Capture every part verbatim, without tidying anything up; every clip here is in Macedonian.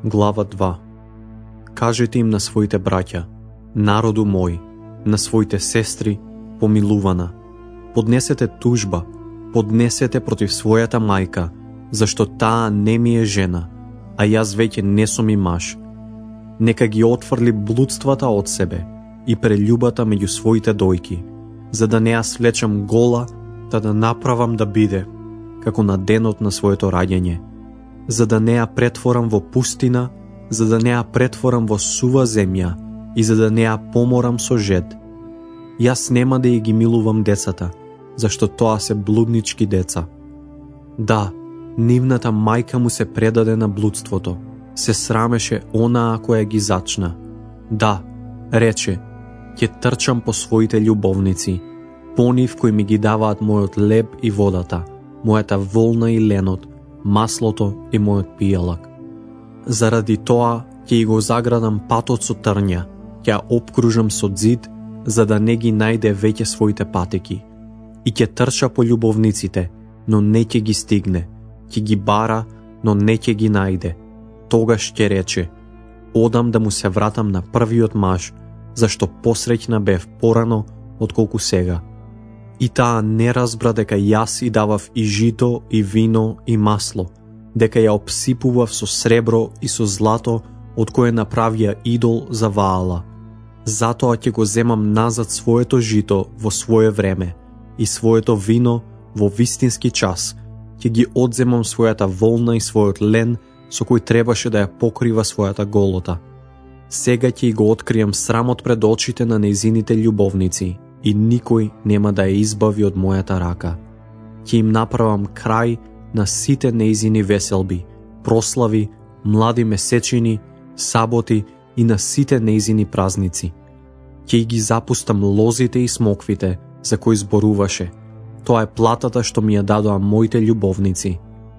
Глава два. Кажете им на своите браќа, народу мој, на своите сестри, помилувана. Поднесете тужба, поднесете против својата мајка, зашто таа не ми е жена, а јас веќе не сум и маж. Нека ги отфрли блудствата од себе и прелюбата меѓу своите дојки, за да не ја свлечам гола, та да направам да биде, како на денот на своето раѓање, за да не ја претворам во пустина, за да не ја претворам во сува земја и за да не ја поморам со жед. Јас нема да ја ги милувам децата, зашто тоа се блуднички деца. Да, нивната мајка му се предаде на блудството, се срамеше онаа која ги зачна. Да, рече, ќе трчам по своите љубовници, по нив кои ми ги даваат мојот леб и водата, мојата волна и ленот, маслото и мојот пијалак. Заради тоа ќе го заградам патот со трња, ќе ја опкружам со зид, за да не ги најде веќе своите патеки. И ќе трча по љубовниците, но не ќе ги стигне, ќе ги бара, но не ќе ги најде. Тогаш ќе рече, одам да му се вратам на првиот маж, зашто посреќна бев порано отколку сега. И таа не разбра дека јас и давав и жито, и вино, и масло, дека ја обсипував со сребро и со злато, од кое направија идол за Ваала. Затоа ќе го земам назад своето жито во свое време и своето вино во вистински час, ќе ги одземам својата волна и својот лен со кој требаше да ја покрива својата голота. Сега ќе го откријам срамот пред очите на нејзините љубовници и никој нема да ја избави од мојата рака. Ќе им направам крај на сите нејзини веселби, прослави, млади месечини, саботи и на сите нејзини празници. Ќе ги запустам лозите и смоквите за кои зборуваше. Тоа е платата што ми ја дадоа моите љубовници.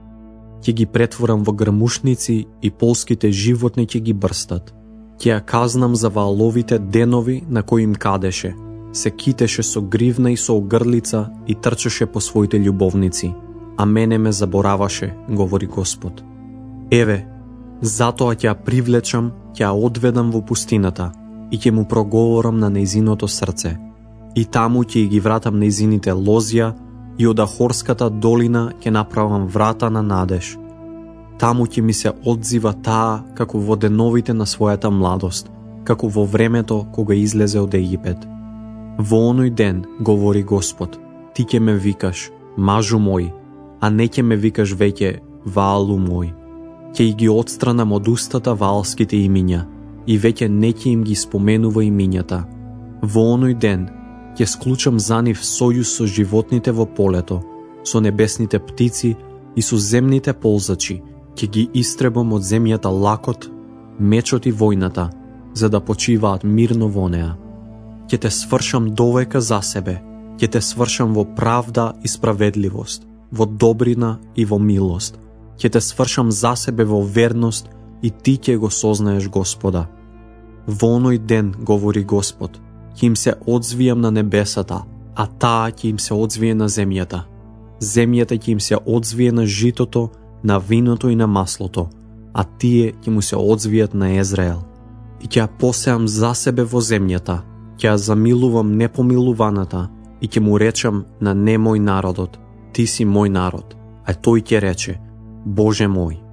Ќе ги претворам во грмушници и полските животни ќе ги брстат. Ќе ја казнам за вааловите денови на кои им кадеше. Се китеше со гривна и со огрлица и трчаше по своите љубовници, а мене ме забораваше, говори Господ. Еве, затоа ќе ја привлечам, ќе ја одведам во пустината и ќе му проговорам на нејзиното срце. И таму ќе ги вратам нејзините лозја и од Ахорската долина ќе направам врата на надеж. Таму ќе ми се одзива таа како во деновите на својата младост, како во времето кога излезе од Египет. Во оној ден, говори Господ, ти ќе ме викаш, мажу мој, а не ќе ме викаш веќе, Ваалу мој. Ќе ги отстранам од устата ваалските имиња и веќе не ќе им ги споменува имињата. Во оној ден ќе склучам за нив сојуз со животните во полето, со небесните птици и со земните ползачи, ќе ги истребам од земјата лакот, мечот и војната, за да почиваат мирно во неа. Ќе те свршам довека за себе, ќе те свршам во правда и справедливост, во добрина и во милост. Ќе те свршам за себе во верност и ти ќе го сознаеш Господа. Во оној ден, говори Господ, ќе им се одзвијам на небесата, а таа ќе им се одзвие на земјата. Земјата ќе им се одзвие на житото, на виното и на маслото, а тие ќе му се одзвијат на Езраел. И ќе ја посеам за себе во земјата, ќе ја замилувам непомилуваната и ќе му речам на немој народот, ти си мој народ, а тој ќе рече, Боже мој.